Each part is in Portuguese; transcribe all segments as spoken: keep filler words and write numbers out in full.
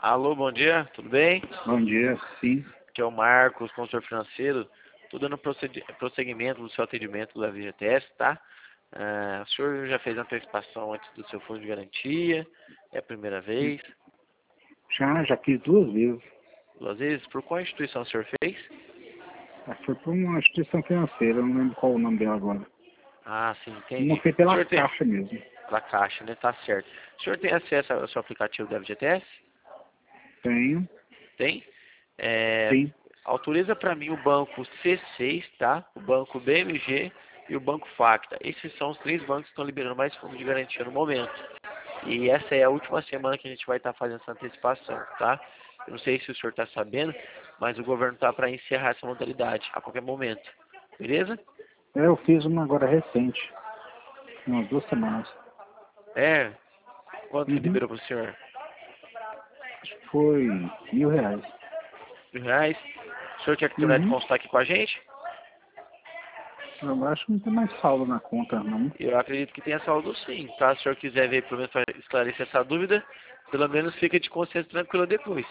Alô, bom dia, tudo bem? Bom dia, sim. Aqui é o Marcos, consultor financeiro. Estou dando procedi- prosseguimento do seu atendimento da V G T S, tá? Ah, o senhor já fez antecipação antes do seu fundo de garantia? É a primeira vez? Já, já fiz duas vezes. Duas vezes? Por qual instituição o senhor fez? Ah, foi por uma instituição financeira, eu não lembro qual o nome dela agora. Ah, sim, Uma entendi. foi O pela senhor tem... Caixa mesmo. Pela Caixa, né? Tá certo. O senhor tem acesso ao seu aplicativo da V G T S? Tenho, Tem? É, sim. autoriza para mim o banco C seis, tá? O banco B M G e o banco Facta. Esses são os três bancos que estão liberando mais fundo de garantia no momento. E essa é a última semana que a gente vai estar fazendo essa antecipação, tá? Eu não sei se o senhor está sabendo, mas o governo está para encerrar essa modalidade a qualquer momento. Beleza? É, eu fiz uma agora recente, umas duas semanas. É. Quanto que Uhum. liberou para o senhor? Acho que foi mil reais. Mil reais? O senhor quer que terminar de Uhum. consultar aqui com a gente? Eu acho que não tem mais saldo na conta, não. Eu acredito que tenha saldo sim, tá? Se o senhor quiser ver, pelo menos para esclarecer essa dúvida, pelo menos fica de consciência tranquila depois.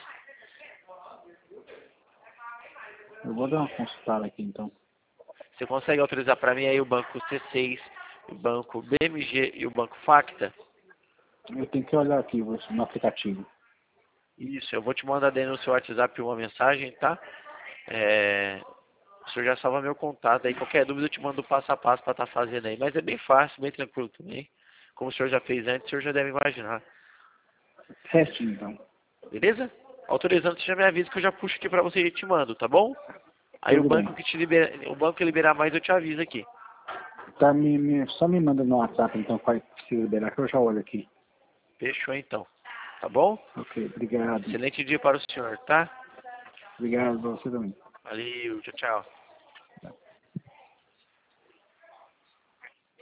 Eu vou dar uma consultada aqui, então. Você consegue autorizar para mim aí o banco C seis, o banco B M G e o banco Facta? Eu tenho que olhar aqui no aplicativo. Isso, eu vou te mandar daí no seu WhatsApp uma mensagem, tá? É... O senhor já salva meu contato aí. Qualquer dúvida eu te mando passo a passo para estar fazendo aí. Mas é bem fácil, bem tranquilo também. Como o senhor já fez antes, o senhor já deve imaginar. Teste, então. Beleza? Autorizando, você já me avisa que eu já puxo aqui para você e te mando, tá bom? Aí o Tudo bem. banco que te libera, o banco que liberar mais eu te aviso aqui. Tá, me, me, só me manda no WhatsApp, então, qual precisa liberar, que eu já olho aqui. Fechou então. Tá bom? Ok, obrigado. Excelente dia para o senhor, tá? Obrigado, você também. Valeu, tchau, tchau.